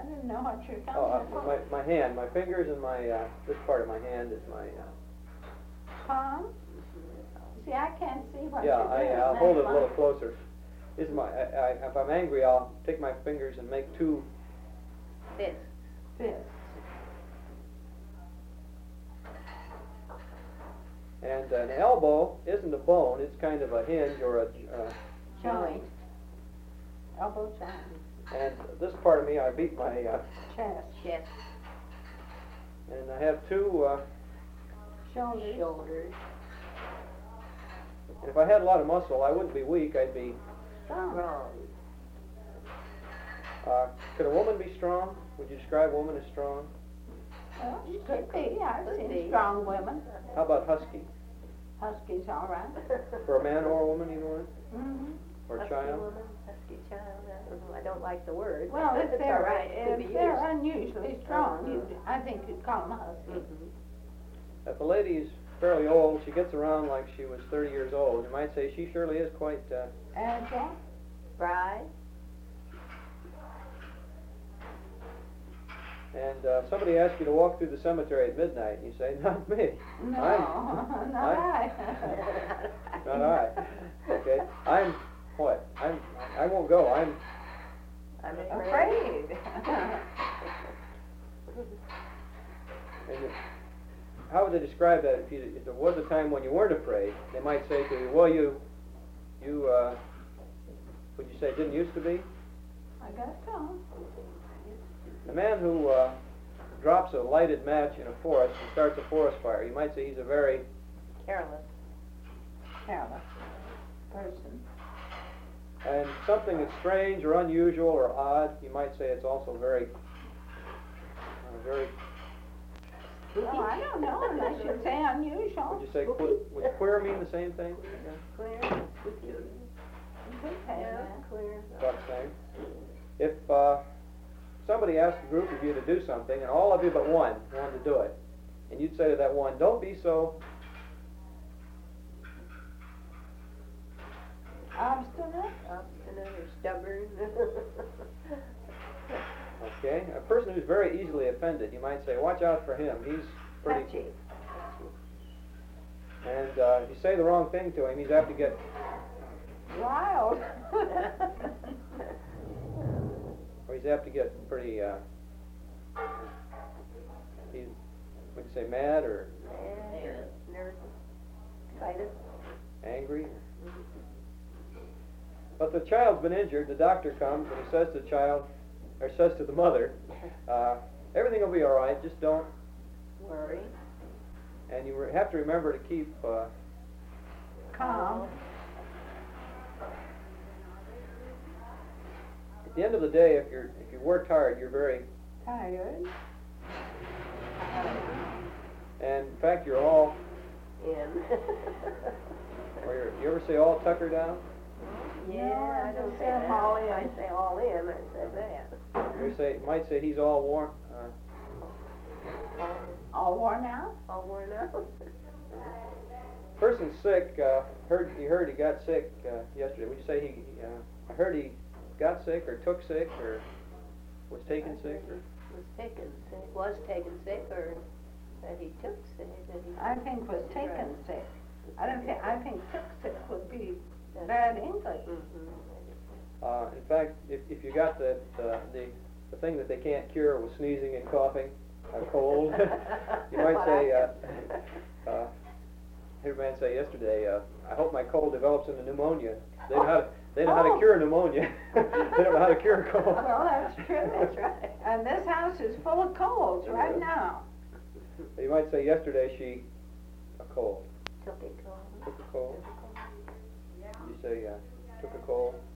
didn't know what you're talking Oh, about. my hand, my fingers and my, this part of my hand is my, Palm? See, I can't see what yeah, you're doing. I'll hold it a That's little why. closer. This is my, if I'm angry, I'll take my fingers and make two. Fist. Fist. And an elbow isn't a bone, it's kind of a hinge or a, Joint. Elbow joint. and this part of me, I beat my, Chest. Chest. and I have two, Shoulders. Shoulders. and if I had a lot of muscle, I wouldn't be weak, I'd be, Strong. Strong. could a woman be strong? Would you describe a woman as strong? Well, she could be. I've Could seen be. strong women. How about husky? Husky's all right. For a man or a woman, either one? Mm-hmm. Or a Husky child? woman, husky child, I don't know, I don't like the word. Well, if It's all they're right, it could if be they're used. unusually strong, I think you'd call them husky. Mhm. If a lady's fairly old, she gets around like she was 30 years old, you might say she surely is quite, Agile. Bride. and somebody asks you to walk through the cemetery at midnight, and you say, not me. No, I'm- not I. Not I. Okay, I'm, what? I won't go, I'm Afraid. and how would they describe that if there was a time when you weren't afraid? They might say to you, well, you, would you say didn't used to be? I guess so. A man who drops a lighted match in a forest and starts a forest fire, you might say he's a very, Careless. Careless person. and something that's strange or unusual or odd, you might say it's also very, very, Well, I don't know unless you say unusual. would you say, would queer mean the same thing? Clear. You could say Yeah, that. clear. About the same. If somebody asked a group of you to do something, and all of you but one wanted to do it, and you'd say to that one, don't be so, Obstinate. Obstinate or stubborn. okay? A person who's very easily offended, you might say, watch out for him, he's pretty, Touchy. and if you say the wrong thing to him, he's apt to get, Wild. or he's apt to get pretty, he's, would you say mad or Nervous. Excited. angry? But the child's been injured, the doctor comes and he says to the child, or says to the mother, everything will be all right, just don't, Worry. and you have to remember to keep, Calm. at the end of the day, if you worked hard, you're very, Tired. and in fact, you're all, In. or you ever say all tucker down? Yeah, No, I I don't just say said that. all in. I say all in, I said that. You might say he's all worn, All worn out? All worn out. person's sick, you heard he got sick, yesterday, would you say I heard he got sick, or took sick, or was taken sick, or? Was taken sick, or that he took sick, that he. I think was taken sick. I think took sick would be bad English. In fact, if you got the thing that they can't cure was sneezing and coughing, a cold, you might say, I heard a man say yesterday, I hope my cold develops into pneumonia. They know how to cure pneumonia. They don't know how to cure a cold. Well, that's true. That's right. And this house is full of colds right now. You might say yesterday a cold. Took a cold. Took a cold. You say took a cold.